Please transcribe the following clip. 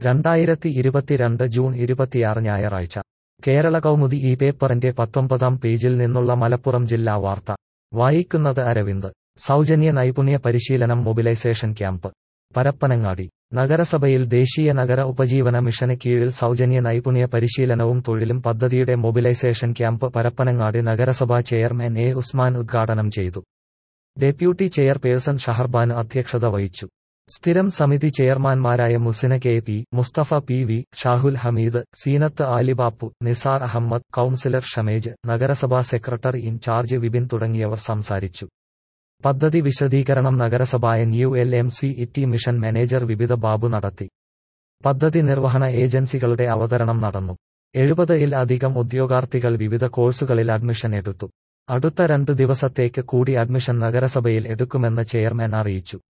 2022 June 26 ഞായറാഴ്ച കേരള കൗമുദി ഈ പേപ്പറിന്റെ 19-ാം പേജിൽ നിന്നുള്ള മലപ്പുറം ജില്ലാ വാർത്ത വായിക്കുന്നത് അരവിന്ദ്. സൗജന്യ നൈപുണ്യ പരിശീലനം മൊബിലൈസേഷൻ ക്യാമ്പ് പരപ്പനങ്ങാടി. നഗരസഭയിൽ ദേശീയ നഗര ഉപജീവന മിഷന് കീഴിൽ സൗജന്യ നൈപുണ്യ പരിശീലനവും തൊഴിലും പദ്ധതിയുടെ മൊബിലൈസേഷൻ ക്യാമ്പ് പരപ്പനങ്ങാടി നഗരസഭാ ചെയർമാൻ എ ഉസ്മാൻ ഉദ്ഘാടനം ചെയ്തു. ഡെപ്യൂട്ടി ചെയർപേഴ്സൺ ഷഹർബാന് അധ്യക്ഷത വഹിച്ചു. സ്ഥിരം സമിതി ചെയർമാൻമാരായ Musina K P, Mustafa P V, Shahul Hameed, Seenath Alibappu, Nisar Ahammed, councillor Shamej, നഗരസഭാ സെക്രട്ടറി ഇൻചാർജ് വിപിൻ തുടങ്ങിയവർ സംസാരിച്ചു. പദ്ധതി വിശദീകരണം നഗരസഭാ NULMC മിഷൻ മാനേജർ വിവിധ ബാബു നടത്തി. പദ്ധതി നിർവഹണ ഏജൻസികളുടെ അവതരണം നടന്നു. 70-ൽ അധികം ഉദ്യോഗാർത്ഥികൾ വിവിധ കോഴ്സുകളിൽ അഡ്മിഷൻ എടുത്തു. അടുത്ത 2 ദിവസത്തേക്ക് കൂടി അഡ്മിഷൻ നഗരസഭയിൽ എടുക്കുമെന്ന് ചെയർമാൻ അറിയിച്ചു.